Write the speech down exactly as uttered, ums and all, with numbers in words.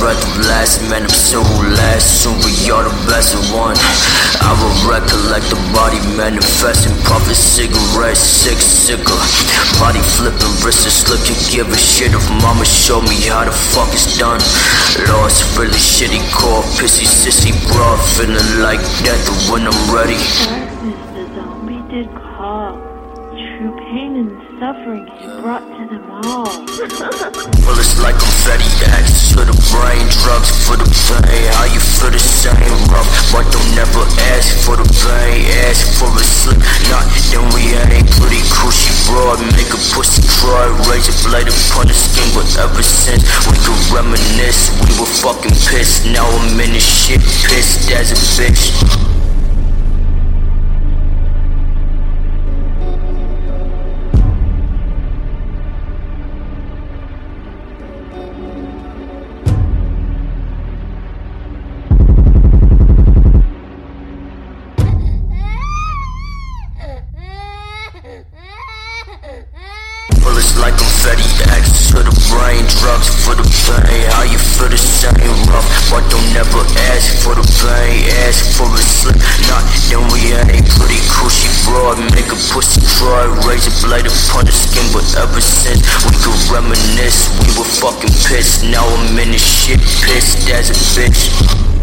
breath of last, man, I'm so last. Soon we are the best of one. I will recollect the body manifesting, puffing cigarettes, sick, sicker. Body flipping, wrist is slick, you give a shit if mama show me how the fuck it's done. Lost, really shitty core, pissy, sissy, bra, feeling like death when I'm ready. Darkness the zombie did call. True pain and suffering he brought to them all. Bullets like confetti, axes to the brain, drugs for the pain. How you feel the same, rough, but don't never ask for the pain. Ask for a slip, not then we ain't pretty cool. She broad, make a pussy cry, raise a blade upon the skin. But ever since we could reminisce, we were fucking pissed. Now I'm in this shit, pissed as a bitch. Bullets like confetti, axes to the brain, drugs for the pain. How you feel the same, rough, but don't never ask for the pain. Ask for a slip, not then we ain't pretty cool. She broad, make a pussy cry, raise a blade upon the skin. But ever since we could reminisce, we were fucking pissed. Now I'm in this shit, pissed as a bitch.